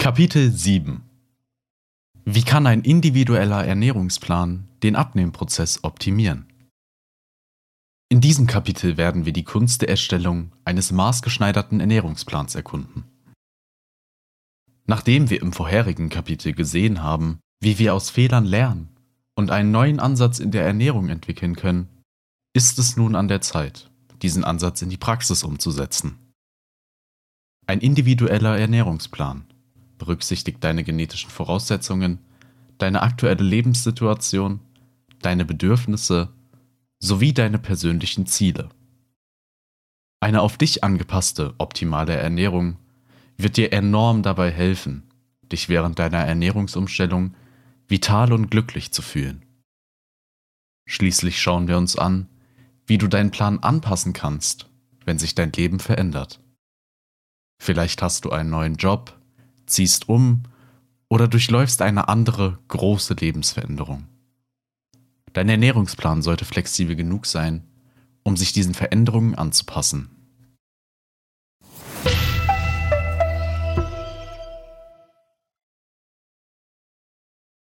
Kapitel 7: Wie kann ein individueller Ernährungsplan den Abnehmprozess optimieren? In diesem Kapitel werden wir die Kunst der Erstellung eines maßgeschneiderten Ernährungsplans erkunden. Nachdem wir im vorherigen Kapitel gesehen haben, wie wir aus Fehlern lernen und einen neuen Ansatz in der Ernährung entwickeln können, ist es nun an der Zeit, diesen Ansatz in die Praxis umzusetzen. Ein individueller Ernährungsplan berücksichtigt deine genetischen Voraussetzungen, deine aktuelle Lebenssituation, deine Bedürfnisse sowie deine persönlichen Ziele. Eine auf dich angepasste, optimale Ernährung wird dir enorm dabei helfen, dich während deiner Ernährungsumstellung vital und glücklich zu fühlen. Schließlich schauen wir uns an, wie du deinen Plan anpassen kannst, wenn sich dein Leben verändert. Vielleicht hast du einen neuen Job, ziehst um oder durchläufst eine andere, große Lebensveränderung. Dein Ernährungsplan sollte flexibel genug sein, um sich diesen Veränderungen anzupassen.